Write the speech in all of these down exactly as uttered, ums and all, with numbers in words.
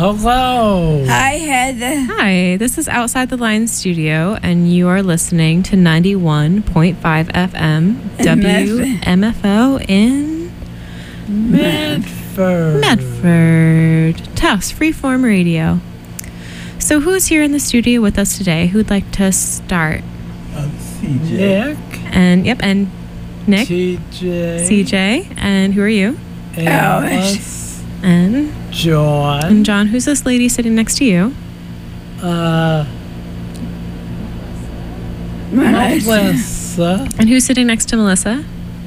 Hello. Hi, Heather. Hi, this is Outside the Lines Studio, and you are listening to ninety-one point five F M W M F O in Medford. Medford. Tufts Freeform Radio. So who's here in the studio with us today? Who'd like to start? Um, C J. Nick. And, yep, and Nick. C J. C J. And who are you? Alice. And John. And John, who's this lady sitting next to you? Uh, Melissa. And who's sitting next to Melissa?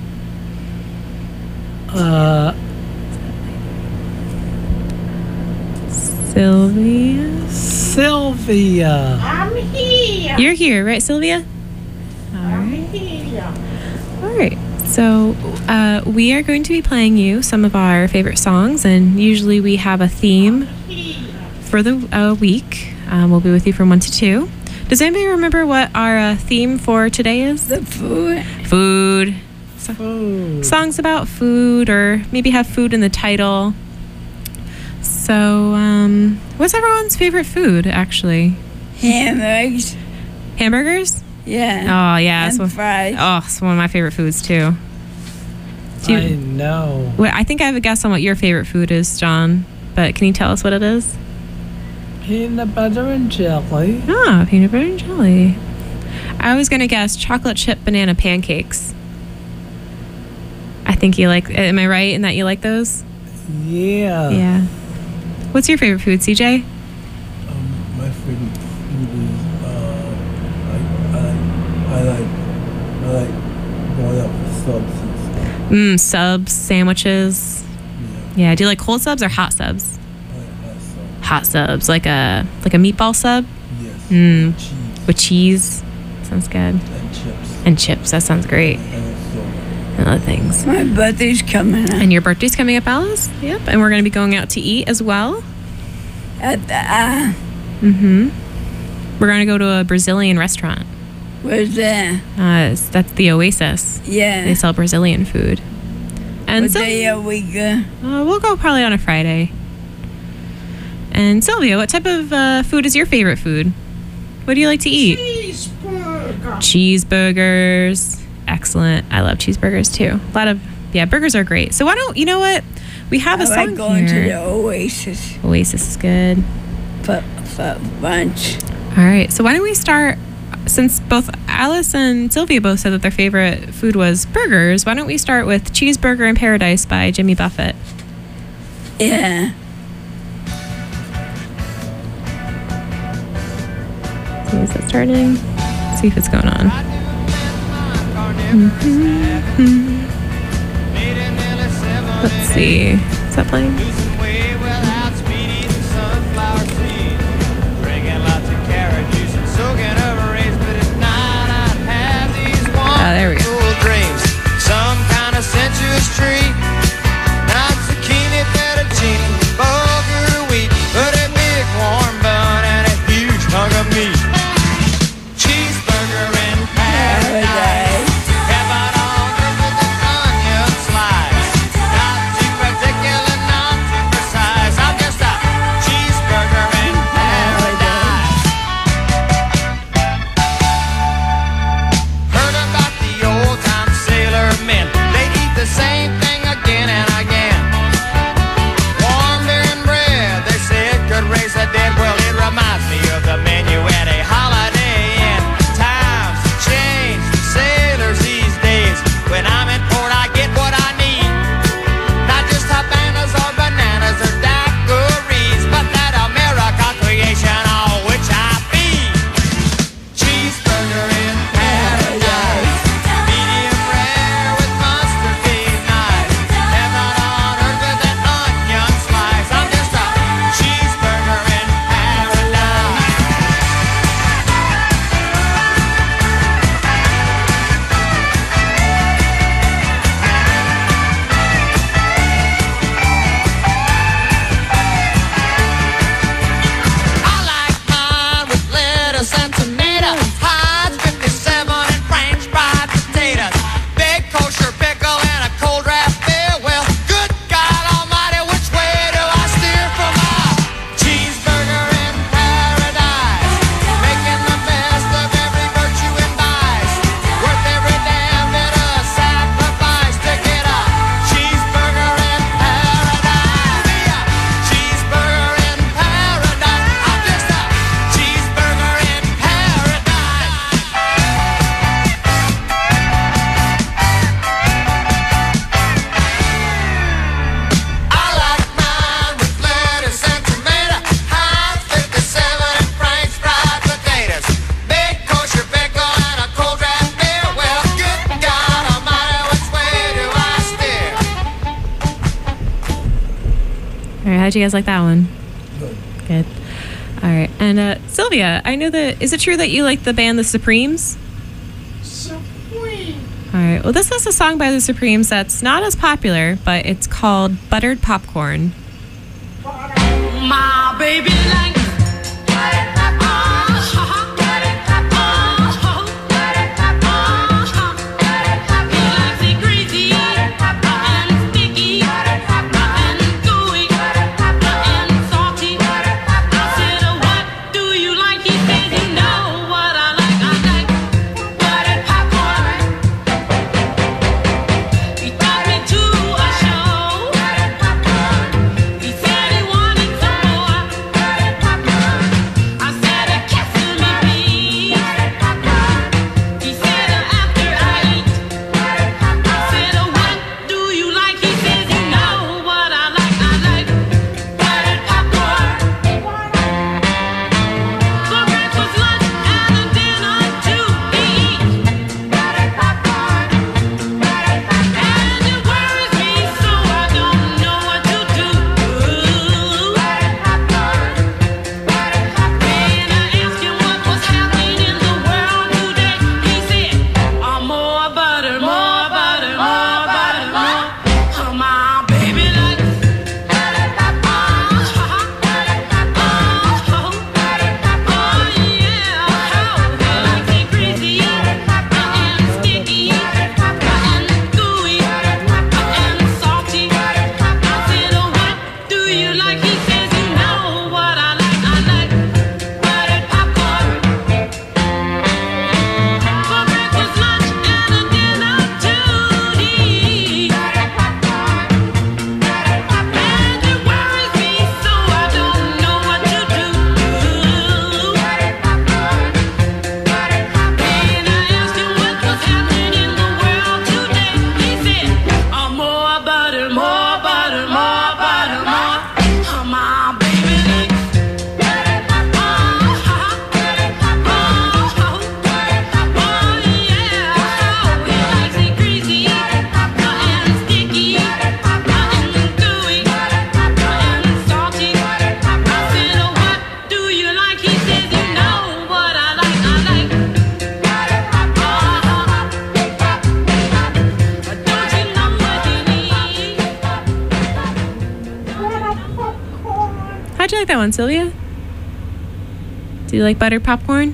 Uh, Sylvia. Sylvia. I'm here. You're here, right, Sylvia? I'm here. All right. So uh, we are going to be playing you some of our favorite songs, and usually we have a theme for the uh, week. Um, we'll be with you from one to two. Does anybody remember what our uh, theme for today is? The food. Food. So, Food. songs about food, or maybe have food in the title. So, um, what's everyone's favorite food, actually? Hamburgers. Hamburgers? Yeah. Oh, yeah. And It's one, fries. oh, it's one of my favorite foods, too. Do I you, know. well, I think I have a guess on what your favorite food is, John. But can you tell us what it is? Peanut butter and jelly. Ah, peanut butter and jelly. I was going to guess chocolate chip banana pancakes. I think you like, am I right in that you like those? Yeah. Yeah. What's your favorite food, C J? Um, my favorite food is uh, like I like I like I like going out for subs and stuff. Mmm, subs, sandwiches. Yeah, Yeah. Do you like cold subs or hot subs? I like hot subs. Hot subs, like a like a meatball sub. Yes. Mm. Cheese With cheese. Sounds good. and chips And chips. That sounds great. and so And other things. My birthday's coming up. And your birthday's coming up, Alice? Yep. And we're going to be going out to eat as well. At the, uh, Mm-hmm. We're going to go to a Brazilian restaurant. where's that? Uh, it's- that's the Oasis. They Yeah. sell Brazilian food. And What so, day are we go? uh, we'll go probably on a Friday. And Sylvia, what type of uh, food is your favorite food? What do you like to eat? Cheeseburger. Cheeseburgers. Excellent. I love cheeseburgers too. A lot of, yeah, burgers are great. So why don't, you know what? We have I a song like going here. to the Oasis Oasis is good. for, for lunch. All right. So why don't we start, since both Alice and Sylvia both said that their favorite food was burgers, why don't we start with Cheeseburger in Paradise by Jimmy Buffett? Yeah. So is it starting? Let's see if it's going on. Mm-hmm. Let's see. Is that playing? Oh, there we go. Some kind of sensuous treat. Not zucchini, fettuccine, bulgur wheat, but a big warm bun and a huge hunk of meat. Cheeseburger in paradise. Heaven on earth with an onion slice. Not too particular, not too precise. I'm just a cheeseburger in paradise. Heard about the old time sailor men. They eat the same thing again and again. Warm beer and bread, they said could raise the dead. Well, it reminds me of the menu at a Holiday Inn. Times change, sailors these days. When I'm in port, I get what I need. Not just Havanas or bananas or daiquiris, but that American creation on which I feed. Cheeseburger in paradise. Medium rare with my How'd you guys like that one? Good. Good. All right. And uh, Sylvia, I know that, is it true that you like the band The Supremes? Supreme. All right. Well, this is a song by The Supremes that's not as popular, but it's called Buttered Popcorn. My baby like How'd you like that one, Sylvia? Do you like buttered popcorn?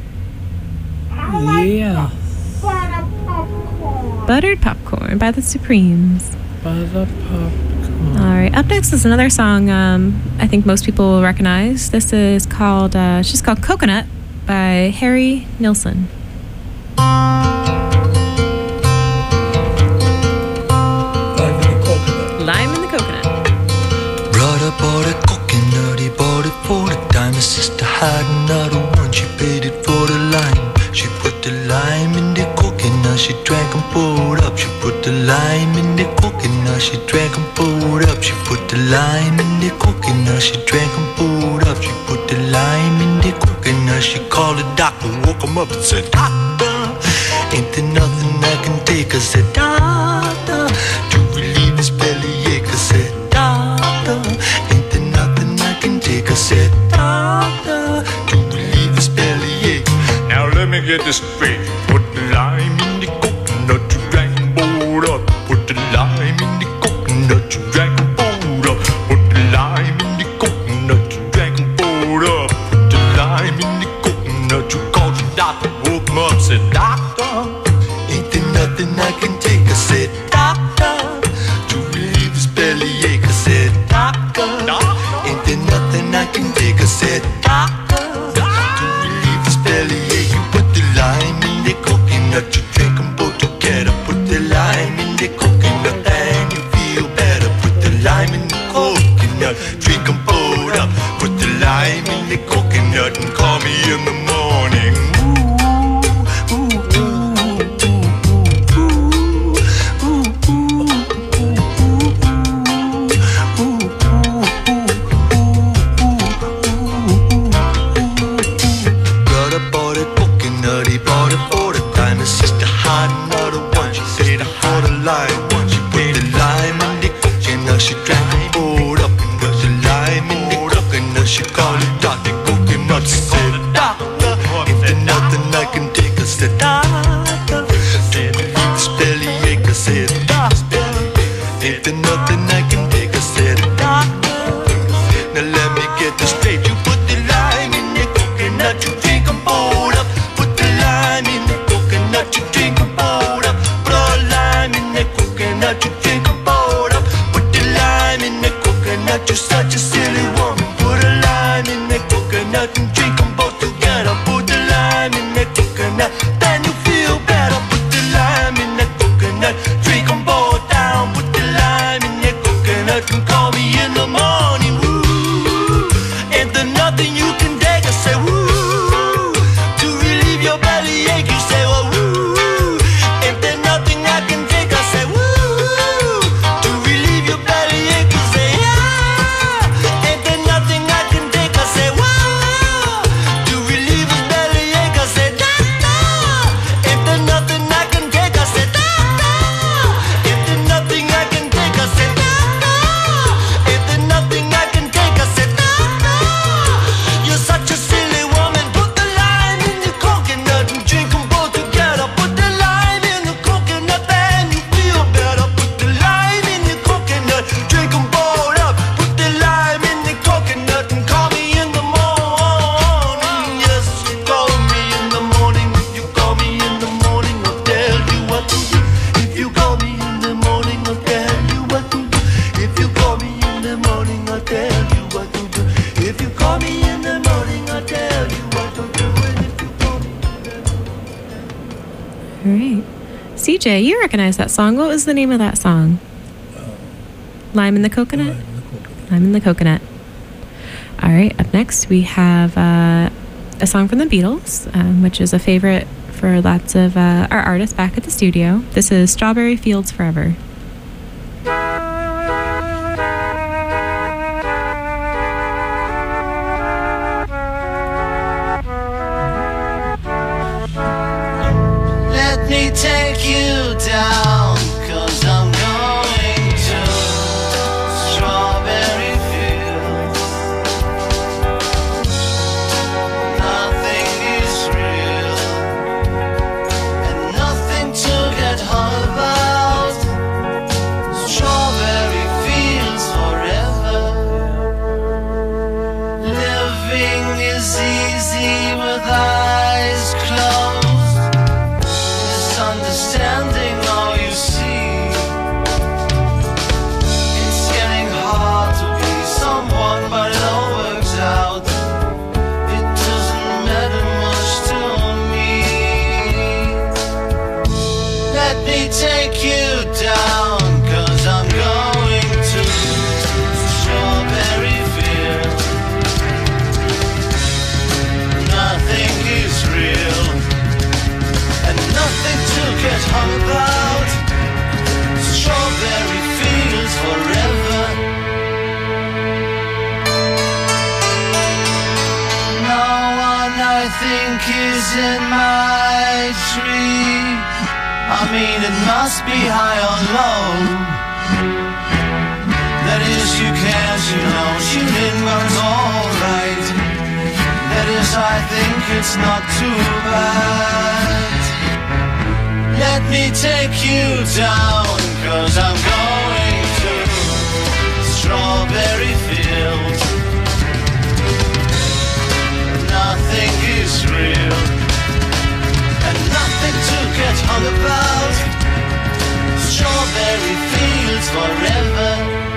Yeah. butter popcorn. Buttered Popcorn by The Supremes. Butter popcorn. All right. Up next is another song um, I think most people will recognize. This is called, uh, it's just called Coconut by Harry Nilsson. Life in the coconut. Lime in the Coconut. Brother bought a coconut, he bought it for the dime. His sister had another one, she paid it for the lime. She put the lime in the coconut, she drank and poured up. She put the lime in the coconut, she drank and poured up. She put the lime in the coconut, she drank and poured up. She put the lime in the coconut, she called the doctor, woke him up and said, Doctor, ain't there nothing I can take? I said, Doctor, to relieve this bellyache. I said, Doctor, ain't there nothing I can take? I said, Doctor, to relieve this bellyache. Now let me get this straight. Put the lime in the coconut, you drank and poured up. Put the lime in the coconut, you drank and poured up. Put the lime in the coconut, you drank and poured up. Put the lime in the coconut, you called your doctor, woke him up, said, Doctor, ain't there nothing I can take? I said, Doctor, to relieve this bellyache. I said, Doctor, ain't there nothing I can take? I said, Doctor, to relieve this bellyache. You put the lime in the coconut, you drink them both together. Put the lime in the coconut and you feel better. Put the lime in the coconut, drink them both up. Put the lime in the coconut and call me in the morning. Ooh, ooh, ooh, ooh, ooh, ooh, ooh, Brother bought a coconut, he bought it for the dime. His sister had another one, she paid it for the lime. She put the lime in the coconut, she drank and poured up. And put the lime in Ain't there nothing I can take? I said, doctor, now let me get this straight. You put the lime in your coconut, you drink them both up. Put the lime in the coconut, you drink them both up. Put a lime in the coconut, you drink them both up. Put the lime in the coconut, you're such a silly woman. Put a lime in the coconut and drink them both together. Put the lime in the coconut, then you feel better. Put the lime in the coconut, drink them both down. Put the lime in the coconut and call me in the morning. Woo, ain't there nothing you can take? I say woo, to relieve your belly ache. You say well woo, ain't there nothing I can take? I say woo, to relieve your belly ache. You say yeah, ain't there nothing I can take? I say woo, to relieve his belly ache. I say doctor, ain't there nothing I can take? I say doctor, ain't there nothing I can take? I say doctor, ain't there nothing I can take? I say doctor, you're such a silly woman. Put the lime in the coconut and drink them both together. Put the lime in the coconut, then you feel better. Put the lime in the coconut, drink them both up. Put the lime in the coconut and call me in the morning. Yes, you call me in the morning. If you call me in the morning, I'll tell you what to do. If you call me in the morning, I'll tell you what to do. If you call me in the morning, I'll tell you what to do. If you call me in the morning, I'll tell you what to do. And if you call me All right. C J, you recognize that song. What was the name of that song? Lime in the Coconut? Lime in the coconut. Lime in the Coconut. All right. Up next, we have uh, a song from the Beatles, um, which is a favorite for lots of uh, our artists back at the studio. This is Strawberry Fields Forever. Let me take you down, 'cause I'm going to Strawberry Fields. Nothing is real, and nothing to get hung about. Strawberry Fields forever. Living is easy with eyes closed. Misunderstanding all you see. It's getting hard to be someone, but it all works out. It doesn't matter much to me. Let me take you down, 'cause I'm going to Strawberry Fields. Nothing is real, and nothing to get hung about. Strawberry Fields forever. No one I think is in my tree. I mean, it must be high or low. That is, you can't, you know, shoot in, but it's alright. That is, I think it's not too bad. Let me take you down, 'cause I'm going to Strawberry Fields. Nothing is real, and nothing to get hung about. Strawberry Fields forever.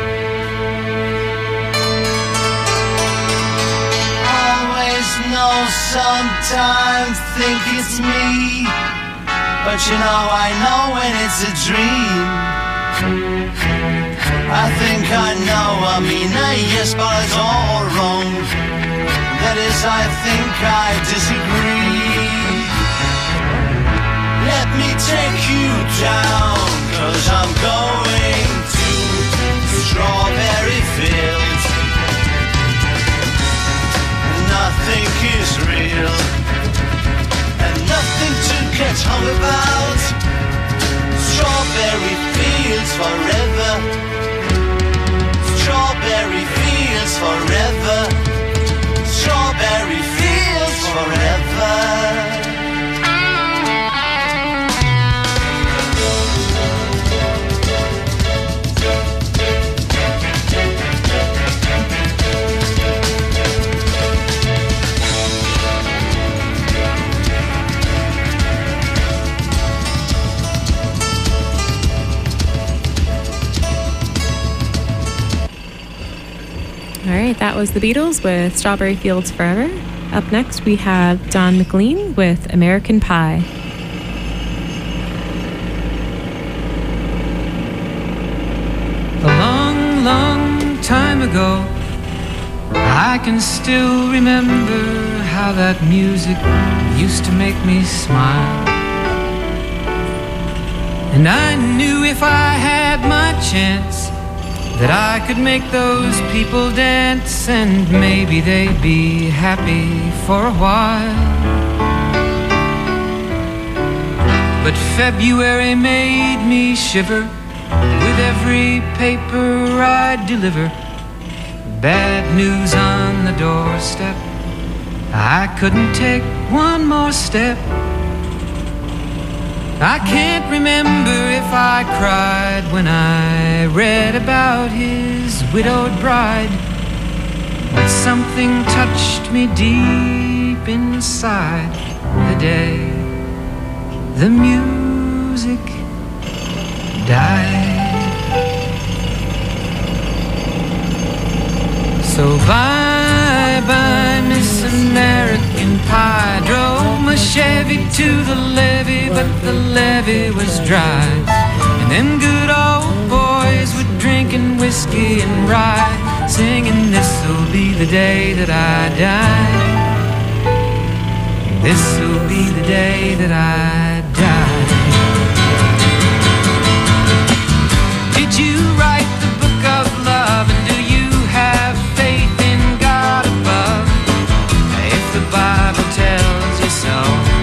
Always know, sometimes think it's me, but you know I know when it's a dream. I think I know, I mean, uh, yes, but it's all wrong. That is, I think I disagree. Let me take you down, 'cause I'm going to Strawberry Fields. Nothing is real, and nothing to get hung about. Strawberry Fields forever. Strawberry Fields forever. Strawberry Fields forever. right, that was the Beatles with Strawberry Fields Forever. Up next, we have Don McLean with American Pie. A long, long time ago, I can still remember how that music used to make me smile. And I knew if I had my chance that I could make those people dance, and maybe they'd be happy for a while. But February made me shiver with every paper I'd deliver. Bad news on the doorstep, I couldn't take one more step. I can't remember if I cried when I read about his widowed bride, but something touched me deep inside the day the music died. So bye bye Miss American Pie. Drove my Chevy to the levee, but the levee was dry. And them good old boys were drinking whiskey and rye, singing this'll be the day that I die. This'll be the day that I die. Did you write the book of love, and do you have faith in God above? If the Bible tells you so,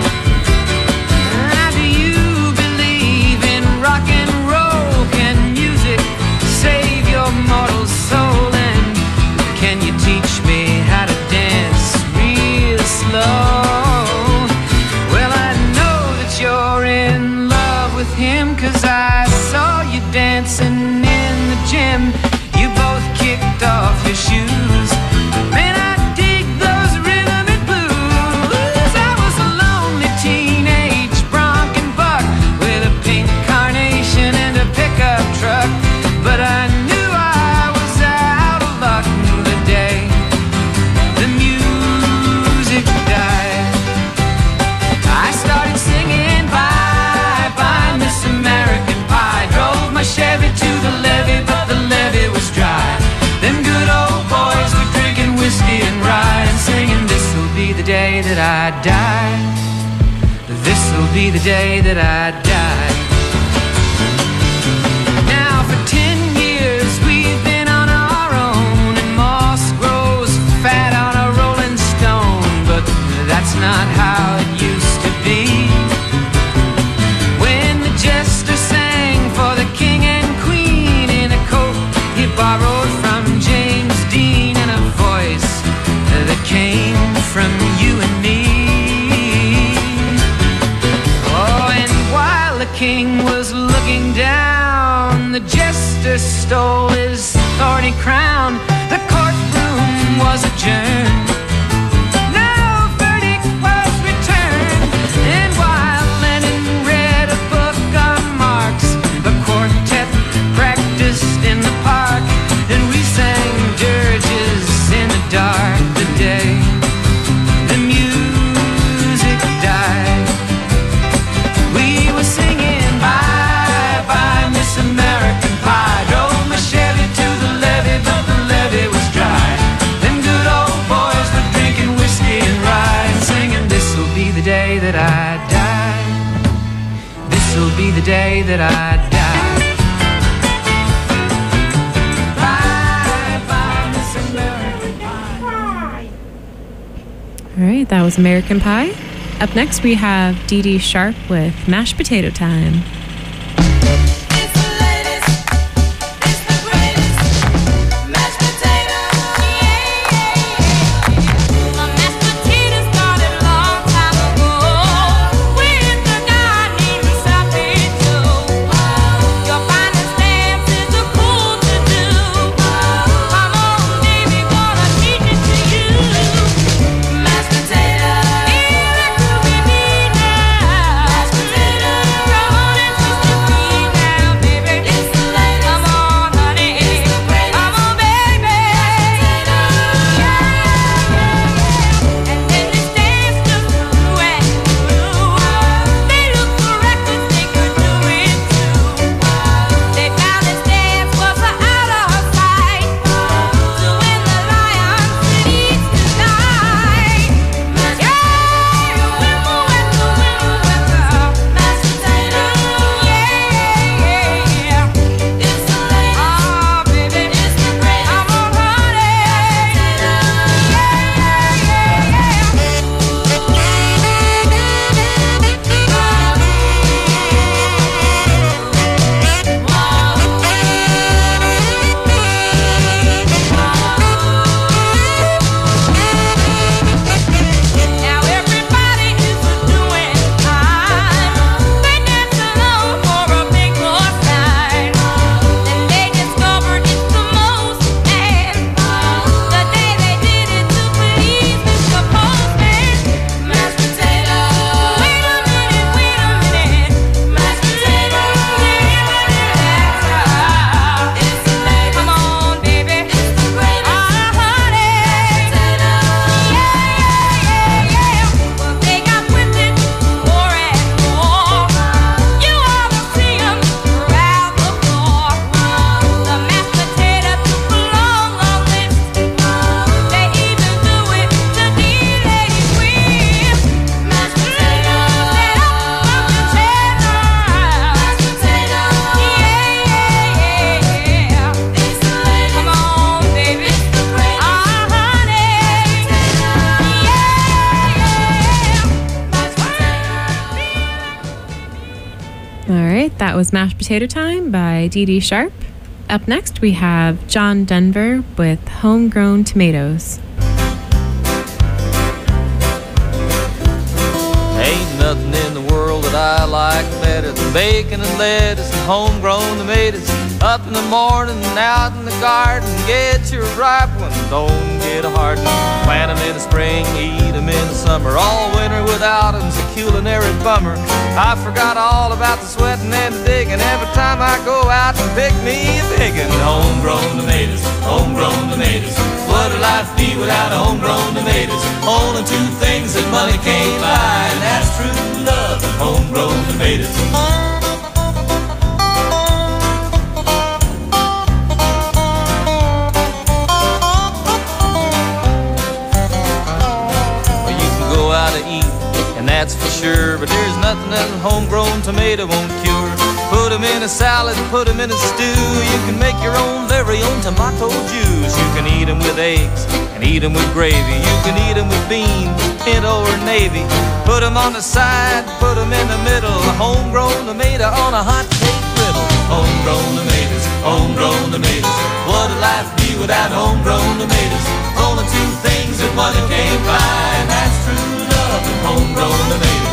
how do you believe in rock and roll? Can music save your mortal soul? And can you teach me how to dance real slow? Well, I know that you're in love with him, 'cause I saw you dancing in the gym. You both kicked off your shoes. Man, I dig those rhythm and blues. I was a lonely teenage bronc and buck with a pink carnation and a pickup truck, but I knew I was out of luck the day the music died. I started singing bye bye Miss American Pie. Drove my Chevy to the levee, but the levee was dry. Them good old boys were drinking whiskey and rye, and singing this'll be the day that I die. This'll be the day that I die. Now for ten years we've been on our own, and moss grows fat on a rolling stone, but that's not how it used to be. When the jester sang for the king and queen in a coat he borrowed from James Dean, and a voice that came from you and me. Oh, and while the king was looking down, the jester stole his thorny crown. The courtroom was adjourned. No verdict was returned. And while Lenin read a book on Marx, the quartet practiced in the park, and we sang dirges in the dark the day the music died. We were singing bye bye Miss American Pie. Drove my Chevy to the levee, but the levee was dry. Them good old boys were drinking whiskey and rye, and singing this'll be the day that I die. This'll be the day that I die. Bye bye Miss American Pie. All right, that was American Pie. Up next, we have Dee Dee Sharp with Mashed Potato Time. It's the latest, it's the greatest, mashed potato, yeah, yeah, yeah. My mashed potato started a long time ago with a guy named Sloppy Joe. Your finest dances are cool to do. Come on, baby, wanna teach it to you. Mashed potato, yeah, that's what we need now. Mashed potato, come on and was Mashed Potato Time by Dee Dee Sharp. Up next, we have John Denver with Homegrown Tomatoes. Ain't nothing in the world that I like better than bacon and lettuce and homegrown tomatoes. Up in the morning and out in the garden, get your ripe one, don't get a hard one. Plant 'em in the spring, eat 'em in the summer. All winter without 'em's a culinary bummer. I forgot all about the sweating and the digging every time I go out and pick me a biggin'. Homegrown tomatoes, homegrown tomatoes. What'd life be without homegrown tomatoes? Only two things that money can't buy, and that's true love and homegrown tomatoes. That's for sure, but there's nothing that a homegrown tomato won't cure. Put 'em in a salad, put 'em in a stew. You can make your own very own tomato juice. You can eat 'em with eggs and eat 'em with gravy. You can eat 'em with beans, pinto or navy. Put 'em on the side, put 'em in the middle. A homegrown tomato on a hot cake griddle. Homegrown tomatoes, homegrown tomatoes. What'd life be without homegrown tomatoes? Only two things that money can't buy, and that's true love and homegrown tomatoes.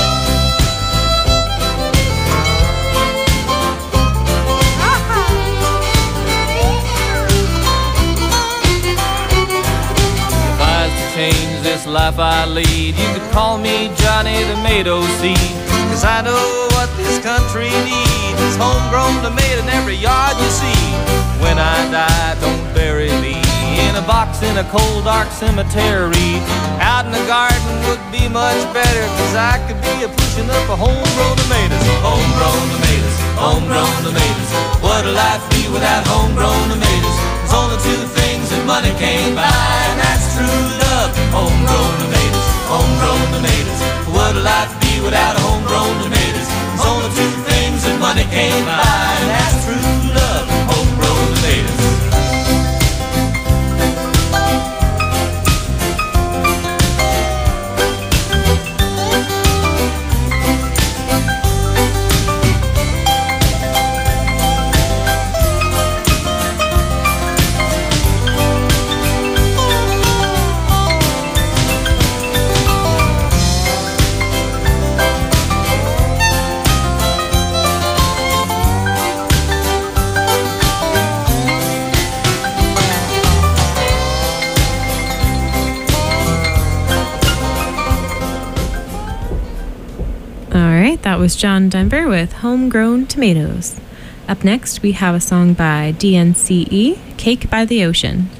If I was to change this life I lead, you could call me Johnny Tomato Seed. Cause I know what this country needs is homegrown tomato in every yard you see. When I die, don't bury me in a box in a cold dark cemetery. Out in the garden would be much better, cause I could be a pushing up a homegrown tomatoes. Homegrown tomatoes, homegrown tomatoes. What'd life be without homegrown tomatoes? There's only two things that money can't buy, and that's true love and homegrown tomatoes. Homegrown tomatoes. What'd life be without homegrown tomatoes? There's only two things that money can't buy, and that's true love and homegrown tomatoes. That was John Denver with Homegrown Tomatoes. Up next, we have a song by D N C E, Cake by the Ocean.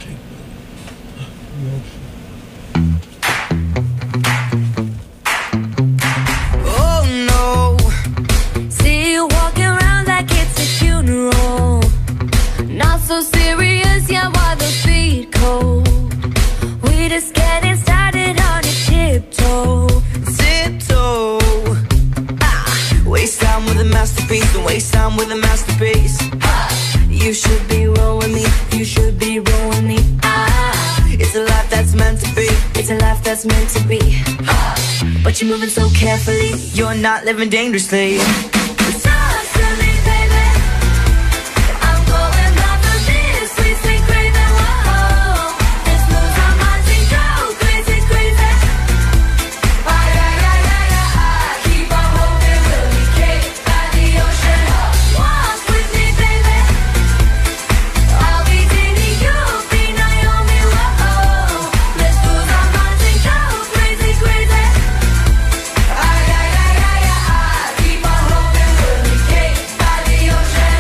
Oh no, see you walking around like it's a funeral. Not so serious, yeah, while the feet cold. We just getting started on a tiptoe. Tiptoe. Waste time with a masterpiece, and waste time with a masterpiece. You should be rolling me, you should be rolling me. Ah, it's a life that's meant to be, it's a life that's meant to be. But you're moving so carefully, you're not living dangerously. Talk to me, baby. I'm going off of this sweet, sweet craving. Whoa, this moves on my control, crazy, crazy. Ay, ay, ay, ay, ay. Keep on hoping we'll be cake by the ocean. Walk with me, baby. I'll be Dini, you'll be Naomi. Whoa, let's lose our minds and go crazy, crazy. Ay, ay, ay, ay, ay. Keep on hoping we'll be cake by the ocean.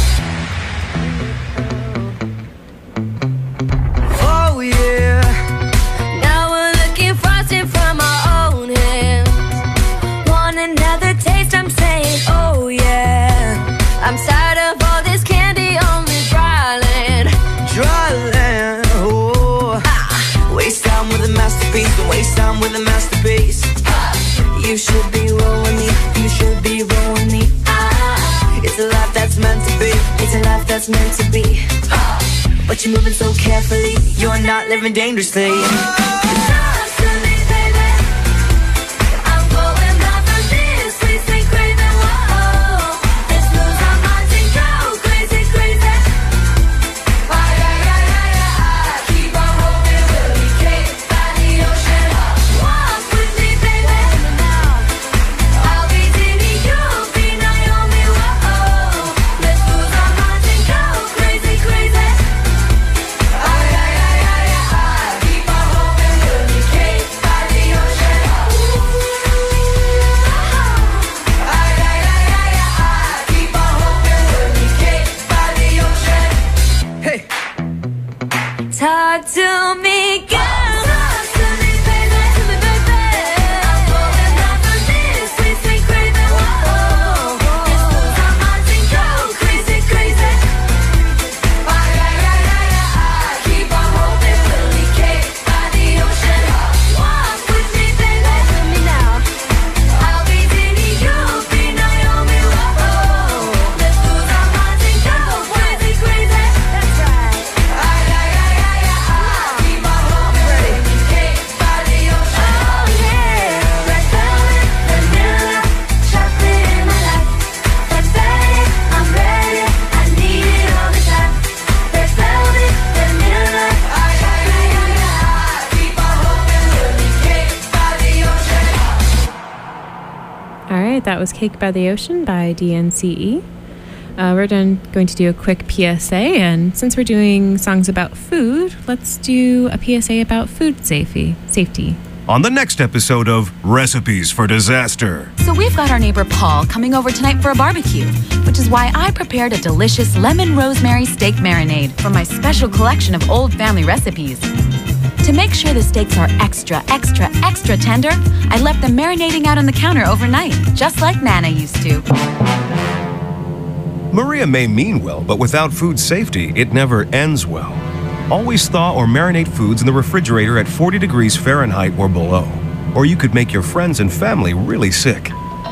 Oh yeah. Now we're looking frosted from our own hands. Want another taste? I'm saying, oh yeah. I'm tired of all this candy on the dry land. Dry land, oh. Waste time with a masterpiece, and waste time with a masterpiece. You should be rolling me, you should be rolling me. Ah, It's a life that's meant to be, it's a life that's meant to be. but you're moving so carefully, you're not living dangerously. Talk to me, baby. I'm going off of this sweet, sweet craving. Whoa, this moves Talk to me, girl. Talk to me, baby. To me, baby. I'm going out for this sweet, sweet crazy. Whoa, let's lose our minds and go crazy, crazy. Ay, ay, ay, ay, ay. Keep on hoping we'll be caged by the ocean. Walk with me, baby. With me now. I'll be Dini, you'll be Naomi. Whoa, let's lose our minds and go crazy, crazy. That's right. Ay, ay, ay, ay, ay. Keep on hoping we'll be caged by the ocean. Oh yeah, red velvet, vanilla, chocolate in my life. That's ready, I'm ready. I need it all the time. Red velvet, vanilla. Ay, ay, ay, ay, ay. Keep on hoping we'll be caged by the ocean. All right, that was Cake by the Ocean by D N C E. Uh, we're done going to do a quick P S A, and since we're doing songs about food, let's do a P S A about food safety. Safety. On the next episode of Recipes for Disaster. So we've got our neighbor Paul coming over tonight for a barbecue, which is why I prepared a delicious lemon rosemary steak marinade from my special collection of old family recipes. To make sure the steaks are extra, extra, extra tender, I left them marinating out on the counter overnight, just like Nana used to. Maria may mean well, but without food safety, it never ends well. Always thaw or marinate foods in the refrigerator at forty degrees Fahrenheit or below, or you could make your friends and family really sick.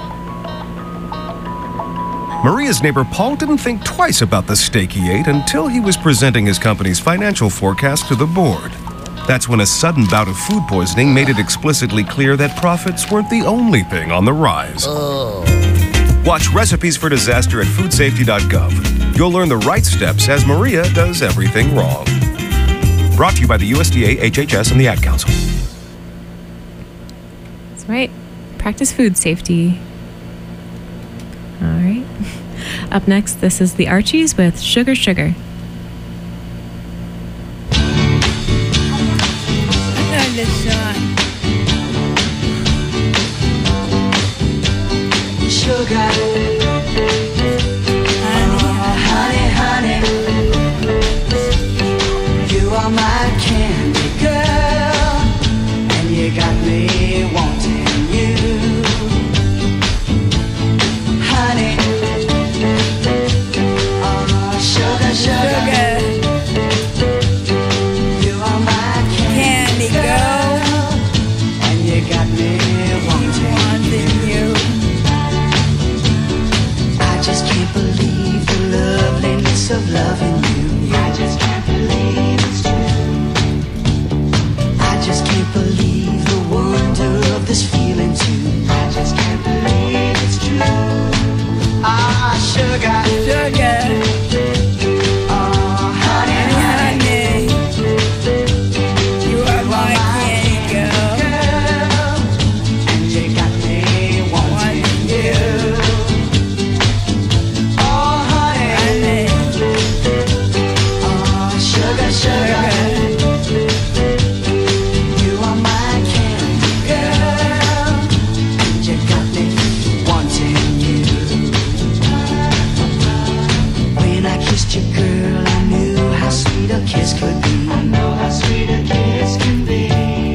Maria's neighbor Paul didn't think twice about the steak he ate until he was presenting his company's financial forecast to the board. That's when a sudden bout of food poisoning made it explicitly clear that profits weren't the only thing on the rise. Watch Recipes for Disaster at food safety dot gov. You'll learn the right steps as Maria does everything wrong. Brought to you by the U S D A, H H S, and the Ad Council. That's right. Practice food safety. All right. Up next, this is the Archies with Sugar Sugar. I know this song. Sugar, honey, honey, you are my candy girl, and you got me wanting you, honey. Oh, sugar, sugar, you are my candy girl, and you got me wanting you. I just can't believe the loveliness of loving you. I just can't believe it's true. I just can't believe the wonder of this feeling too. I just can't believe it's true. Ah, sugar, sugar. Oh, honey, honey, you are my candy girl, and you got me wanting you. Sugar, sugar, you are my candy girl, and you got me wanting you. When I kissed you, girl, I knew how sweet a kiss could be. I know how sweet a kiss can be.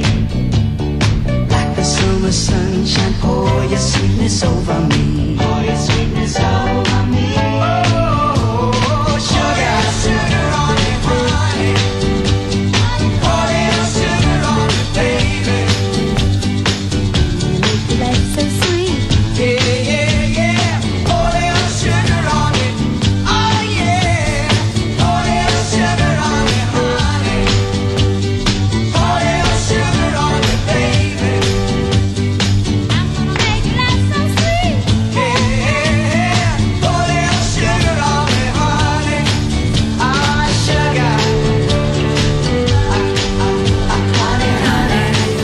Like the summer sunshine, pour your sweetness over me. Pour your sweetness over me. Oh, sugar, sugar on me, honey. Pour little sugar on me, baby. You make life so sweet. Yeah, yeah, yeah. Pour little sugar on me. Oh, yeah. Pour little sugar on me, honey. Pour little sugar on me, baby. I'm gonna make life so sweet. Yeah, yeah. Pour little sugar on me, honey. Ah, sugar. Ah, ah, ah, honey, honey.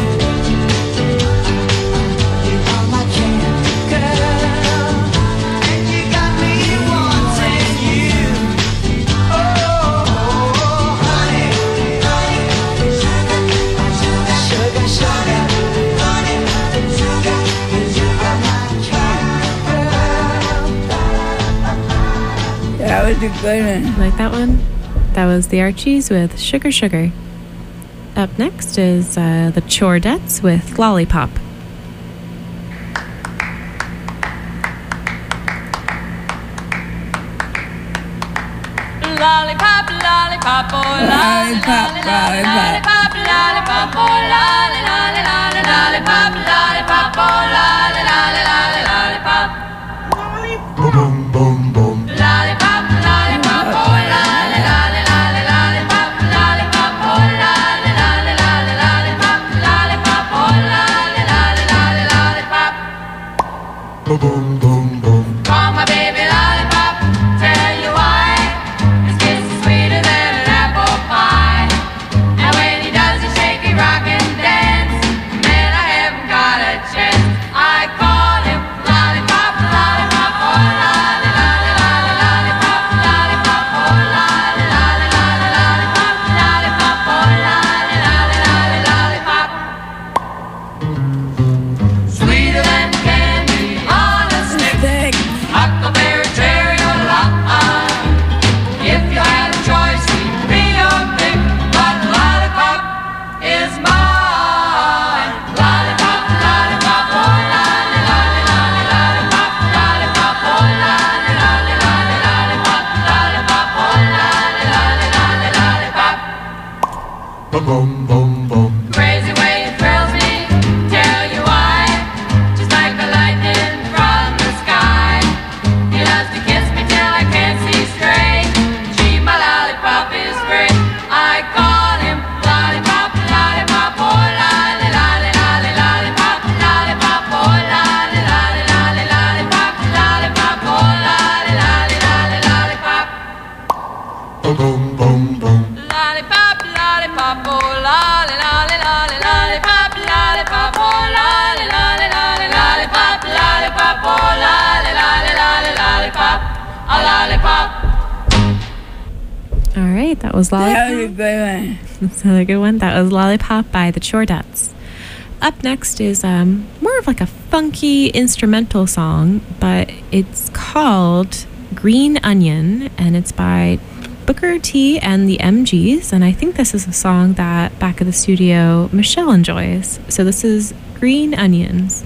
You are my candy girl, and you got me wanting you. Oh, honey, honey, sugar, sugar, sugar, honey, sugar, you are my candy girl. That was a good one. Like that one? That was the Archies with Sugar Sugar. Up next is uh, the Chordettes with Lollipop. Lollipop, lollipop, oh lolly, lolly, lolly, lollipop, lollipop, oh lolly, lolly, lolly, lollipop, lollipop, oh lolly, lolly, lolly, lollipop. Boom, boom, boom. Lollipop, lollipop, oh lolly, lolly, lolly, lollipop, lollipop, oh lolly, lolly, lolly, lollipop, lollipop, oh lolly, lolly, lolly, lollipop. Boom, boom, boom. Call my baby lollipop, tell you why. His kiss is sweeter than an apple pie. And when he does he shake, he rock and dance, man, I haven't got a chance. I call him lollipop, lollipop, oh lolly, lolly, lolly, lollipop, lollipop, oh lolly, lolly, lolly, lollipop, lollipop, oh lolly, lolly, lolly, lollipop. Sweeter than candy on a stick, huckleberry cherry or lime. If you had a choice, he'd be your pick, but lollipop is mine. Lollipop, lollipop, oh lolly, lolly, lolly, lollipop, lollipop, oh lolly, lolly, lolly, lollipop, lollipop, oh lolly, lolly, lolly, lollipop. Boom, boom, boom. Crazy way it thrills me, tell you why. Just like the lightning from the sky. He loves to kiss me till I can't see straight. Gee, my lollipop is great. I call him lollipop, lollipop, oh lolly, lolly, lolly, lollipop, lollipop, oh lolly, lolly, lolly, lollipop, lollipop, oh lolly, lolly, lolly, lollipop. Boom, boom, boom. Lollipop, lollipop, oh lolly, lolly, lolly, lollipop, lollipop, oh lolly, lolly, lolly, lollipop, lollipop, oh lolly, lolly, lolly, lollipop, a lollipop. All right, that was Lollipop. That was a good one. That's another good one. That was Lollipop by the Chordettes. Up next is um, more of like a funky instrumental song, but it's called Green Onion, and it's by Booker T and the M Gs. And I think this is a song that back at the studio Michelle enjoys. So this is Green Onions.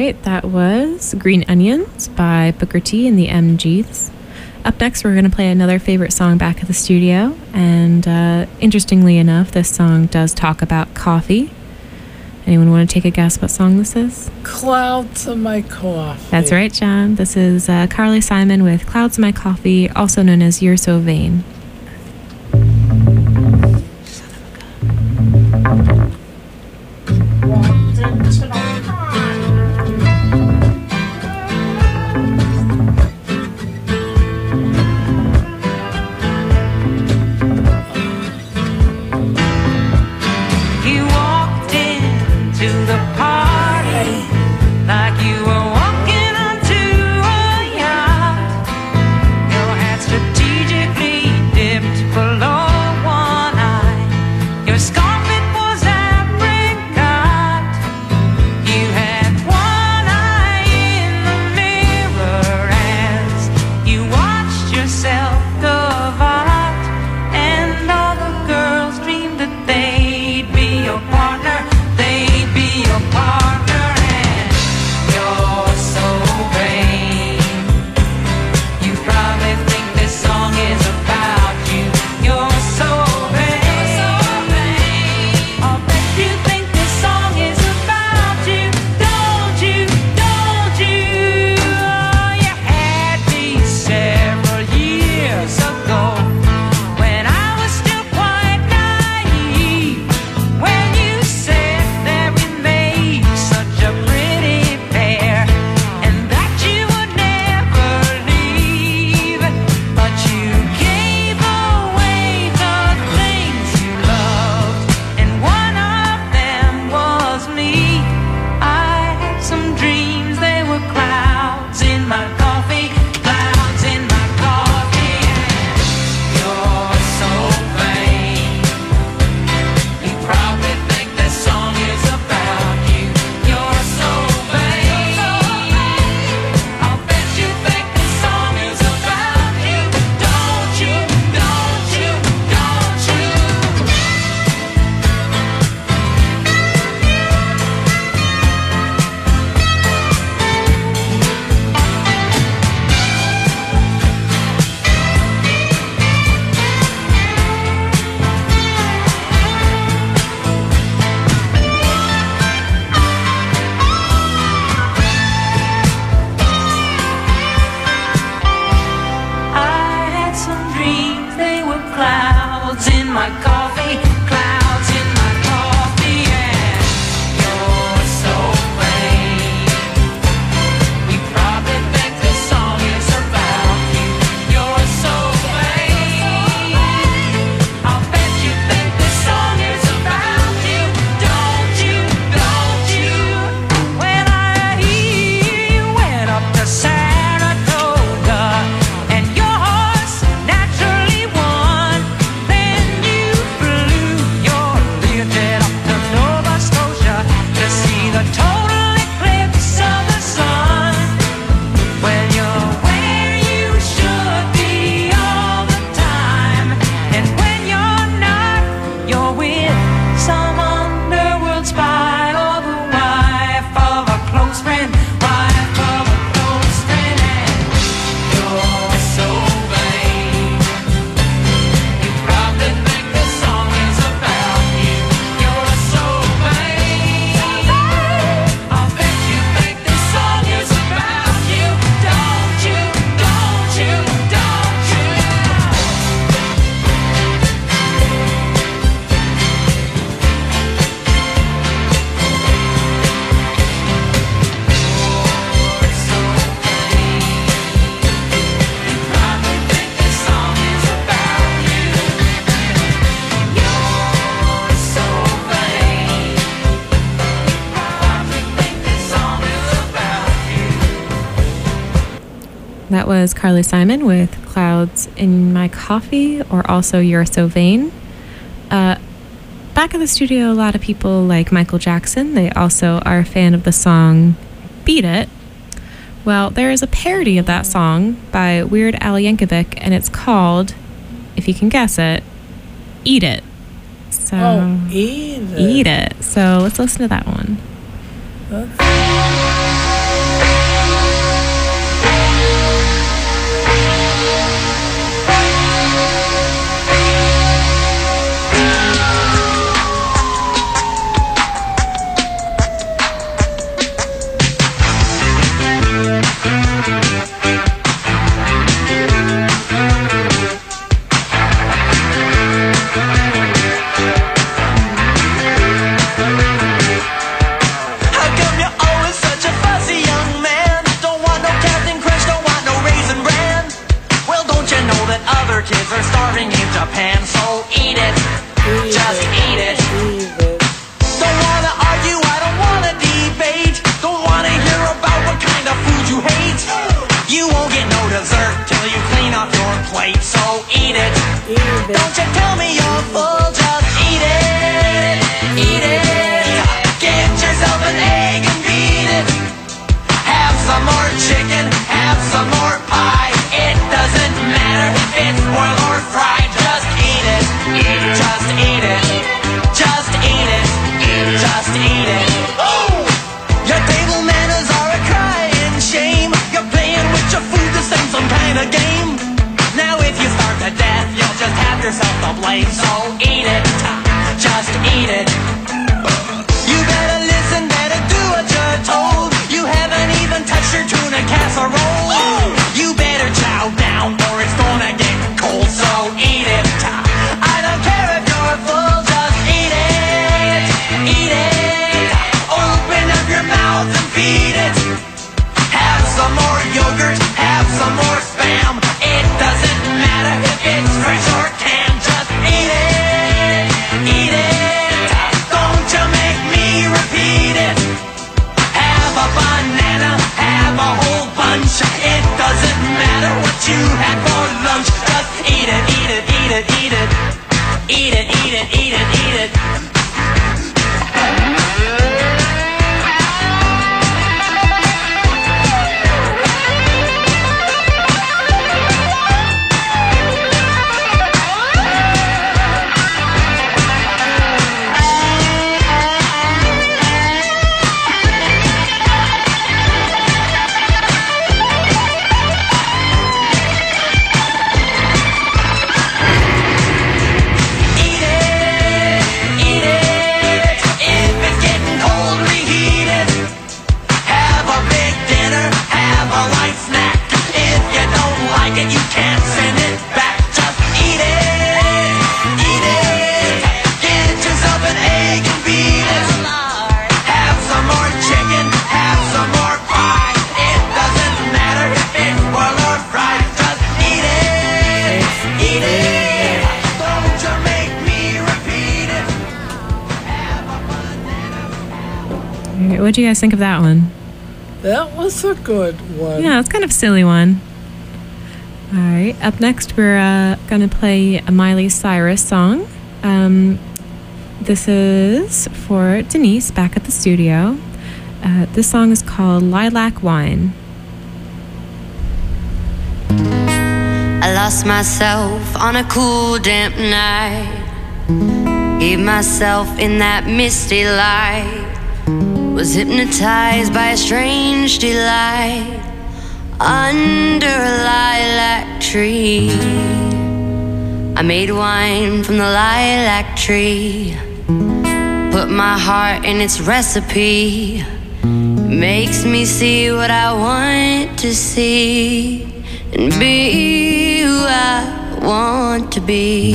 right, that was Green Onions by Booker T and the M Gs. Up next, we're going to play another favorite song back at the studio. And uh, interestingly enough, this song does talk about coffee. Anyone want to take a guess what song this is? Clouds in my coffee. That's right, John. This is uh, Carly Simon with Clouds in My Coffee, also known as You're So Vain. Walked into the park. You walked into the party like you were walking onto a yacht. Your hat strategically dipped below one eye. Your scarf it was apricot. You had one eye in the mirror as you watched yourself gavotte, and all the girls dreamed that they'd be your partner. They'd be your partner, and you're so vain. You probably think this song is about you. You're so vain. I'll bet you think this song is about you. Don't you? Don't you? Oh, you had me several years ago when I was still quite naive. When you said that we made such a pretty pair and that you would never leave, but you gave away the things you loved, and one of them was me. I had some dreams, they were clouds in my coffee, clouds in my coffee, and you're so vain. You probably think this song is about you. You're so vain. I'll bet you think this song is about you. Don't you? Don't you? Don't you? I had some dreams, they were clouds in my coffee, clouds in my coffee, and you're so vain. You probably think this song is about you. You're so vain. I'll bet you think this song is about you. Don't you? Don't you? When I hear you went up to Saratoga and your horse naturally won, then you flew your Learjet up to Nova Scotia to see the total eclipse of the sun. Well, you're where you should be all the time, and when you're not, you're with some underworld spy or the wife of a close friend, wife of a close friend, and you're so vain. You probably think this song is about you. You're so vain. I'll bet you think this song is about you. Don't you? Don't you? Don't you? You're so vain. You probably think this song is about you. You're so vain. You probably think this song is about you. That was Carly Simon with Clouds in My Coffee, or also You're So Vain. Uh, back at the studio, a lot of people like Michael Jackson. They also are a fan of the song Beat It. Well, there is a parody of that song by Weird Al Yankovic, and it's called, if you can guess it, Eat It. So, Oh, eat it. Eat It. So let's listen to that one. That's baby. Don't you tell me you're full, just eat it, eat it. Get yourself an egg and beat it. Have some more chicken, have some more pie. It doesn't matter if it's boiled or fried. Just eat it, just eat it, just eat it, just eat it. Oh! Your table manners are a crying shame. You're playing with your food the same some kind of game. Now if you starve to death, you'll just have yourself to blame. So eat it, just eat it. You better listen, better do what you're told. You haven't even touched your tuna casserole. You better chow down or it's gonna get cold. So eat it. I don't care if you're full, just eat it, eat it. Open up your mouth and feed it. Have some more yogurt, have some more Spam. It doesn't matter if it's fresh or canned. Just eat it, eat it. Don't you make me repeat it. Have a banana, have a whole bunch. It doesn't matter what you had for lunch. Just eat it, eat it, eat it, eat it. Eat it, eat it, eat it, eat it. You can't send it back. Just eat it, eat it. Get yourself an egg and beat it. Have some more chicken, have some more pie. It doesn't matter if it's boiled or fried. Just eat it, eat it. Don't you make me repeat it. All right, what do you guys think of that one? That was a good one. Yeah, it's kind of a silly one. All right, up next we're uh, going to play a Miley Cyrus song. Um, this is for Denise back at the studio. Uh, this song is called Lilac Wine. I lost myself on a cool, damp night. Gave myself in that misty light. Was hypnotized by a strange delight. Under a lilac tree, I made wine from the lilac tree. Put my heart in its recipe. Makes me see what I want to see and be who I want to be.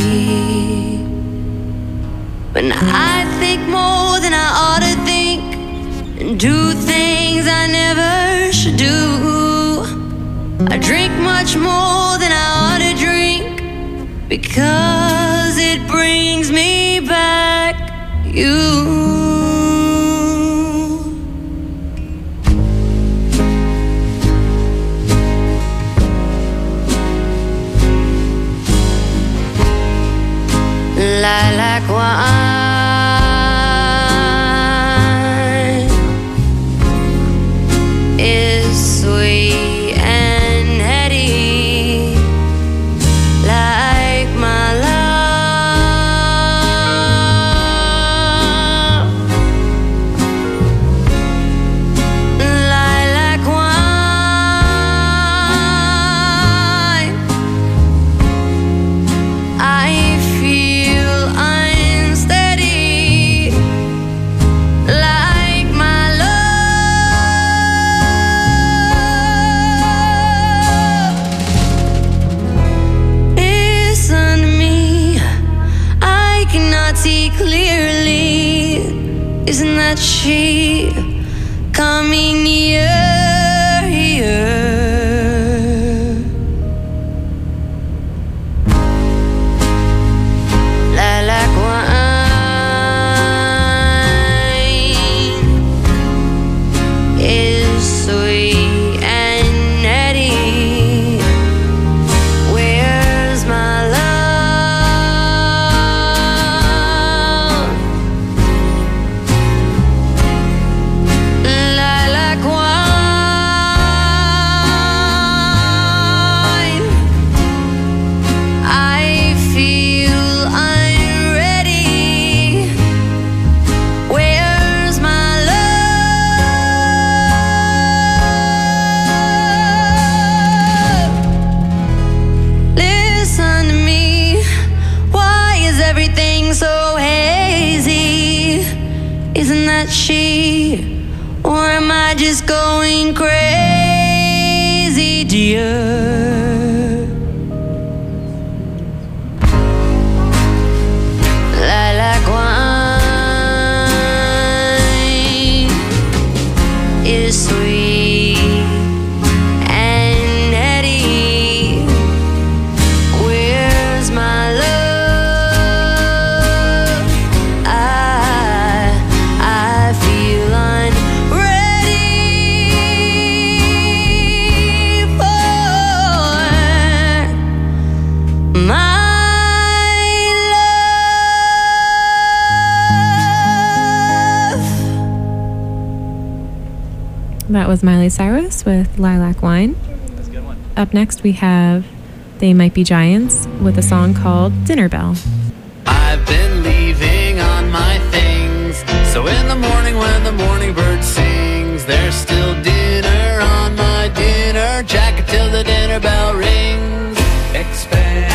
When I think more than I ought to think and do things I never should do, I drink much more than I ought to drink because it brings me back you. Lilac wine is sweet. Isn't that she coming near here? Lilac wine is sweet and nutty. Where's my love? not she? Or am I just going crazy, dear? Lilac wine is sweet and heady. Where's my love? I I feel unready for my That was Miley Cyrus with Lilac Wine. That's a good one. Up next, we have They Might Be Giants with a song called Dinner Bell. I've been leaving on my things, so in the morning when the morning bird sings, there's still dinner on my dinner jacket till the dinner bell rings. Experimental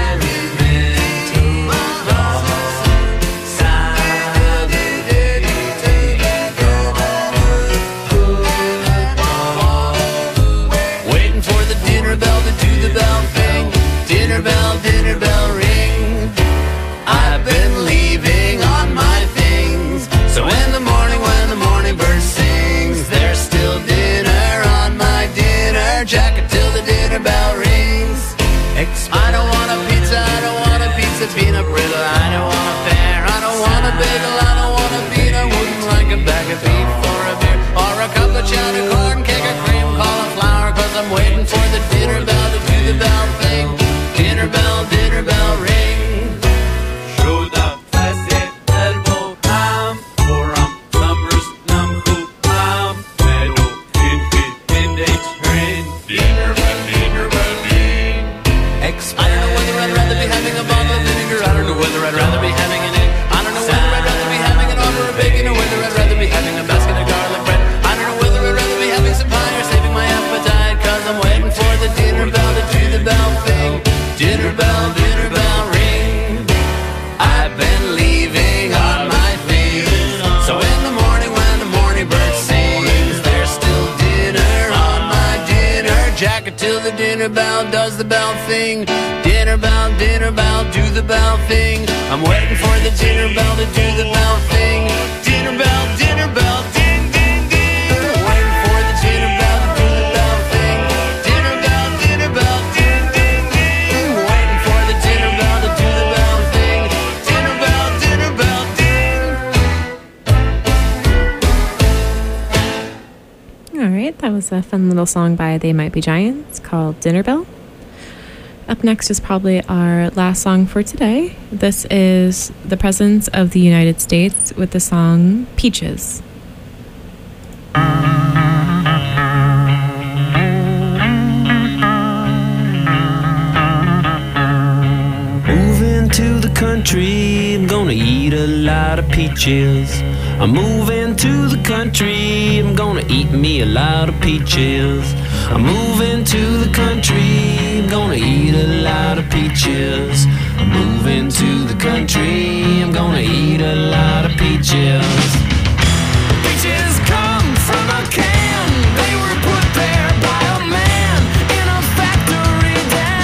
waiting for the dinner bell to do the bell thing. Dinner bell, dinner bell ring. I've been leaving on my things, so in the morning when the morning bird sings, there's still dinner on my dinner jacket till the dinner bell rings. I don't want a pizza, I don't want a pizza peanut brittle, I don't want a pear, I don't want a bagel, I don't want a bean, I wouldn't like a bag of beef or a beer, or a cup of cheddar corn, cake or cream, cauliflower, cause I'm waiting for the dinner bell to do the bell thing. Dinner bell, dinner bell ring. Showda facet elbow am Foram numbers num who am Meadow in fit index train. Dinner bell, dinner bell ring. I don't know whether I'd rather be having a bottle of vinegar, I don't know whether I'd rather be having an egg, I don't know whether I'd rather be having an order of bacon, or whether I'd rather be having a basket of garlic bread. I don't know whether I'd rather be having some pie or saving my appetite, cause I'm waiting for the dinner bell to do the bell thing. Dinner bell, dinner bell ring. I've been leaving on my things, so in the morning when the morning bird sings, there's still dinner on my dinner jacket till the dinner bell does the bell thing. Dinner bell, dinner bell, do the bell thing. I'm waiting for the dinner bell to do the bell thing. Dinner bell, dinner bell, ding, ding, ding. Waiting for the dinner bell to do the bell thing. Dinner bell, dinner bell, ding, ding, ding. Waiting for the dinner bell to do the bell thing. Dinner bell, dinner bell, ding. All right, that was a fun little song by They Might Be Giants called Dinner Bell. Up next is probably our last song for today. This is the Presidents of the United States with the song Peaches. Moving to the country, I'm gonna eat a lot of peaches. I'm moving to the country, I'm gonna eat me a lot of peaches. I'm moving to the country, I'm gonna eat a lot of peaches. I'm moving to the country, I'm gonna eat a lot of peaches. Peaches come from a can, they were put there by a man in a factory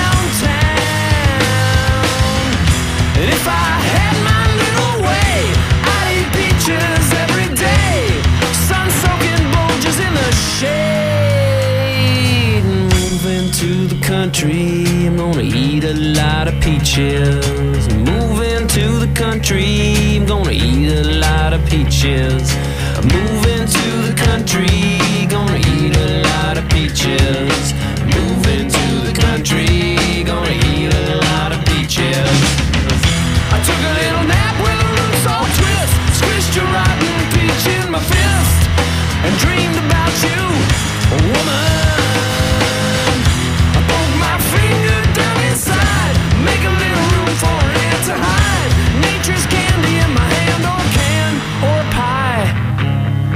downtown. And if I had my little way, I'd eat peaches every day. Sun-soaking bulges in the shade. Moving to the country, I'm gonna eat a lot of peaches. Moving to the country, I'm gonna eat a lot of peaches. Moving to the country, gonna eat a lot of peaches. Moving to the country, gonna eat a lot of peaches. I took a little nap with the roots all twist, squished a rotten peach in my fist, and dreamed about you, woman. I poke my finger down inside, make a little room for an ant to hide. Nature's candy in my hand, or can, or pie.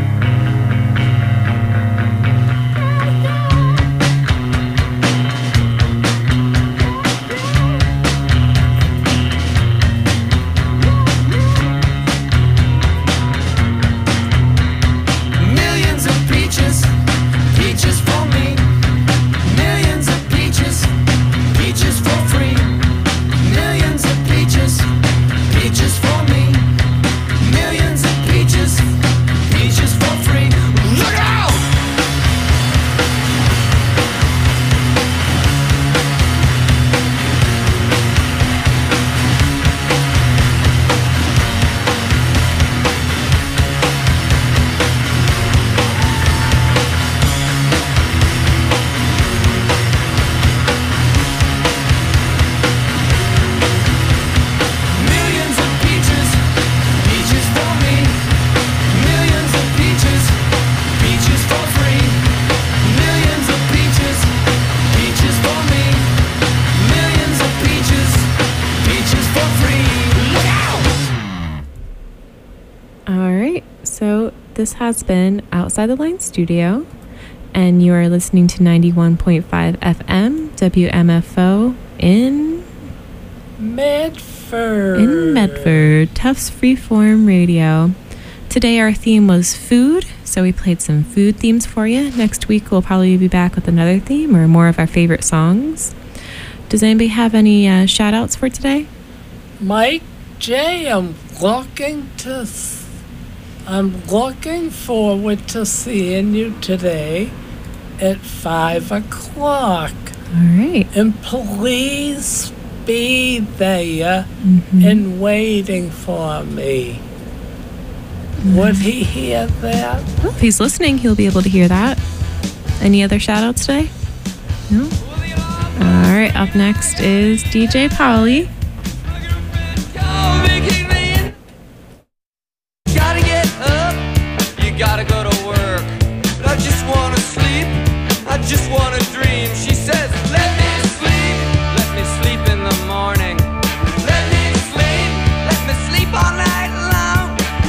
All right. So this has been Outside the Line Studio, and you are listening to ninety-one point five F M W M F O in Medford. in Medford, Tufts Freeform Radio. Today our theme was food, so we played some food themes for you. Next week we'll probably be back with another theme or more of our favorite songs. Does anybody have any uh, shout outs for today? Mike J, I'm looking to s- I'm looking forward to seeing you today at five o'clock. All right. And please be there Mhm. and waiting for me. Would he hear that? Well, if he's listening, he'll be able to hear that. Any other shout outs today? No? All right, up next is D J Polly. Gotta get up, you gotta go to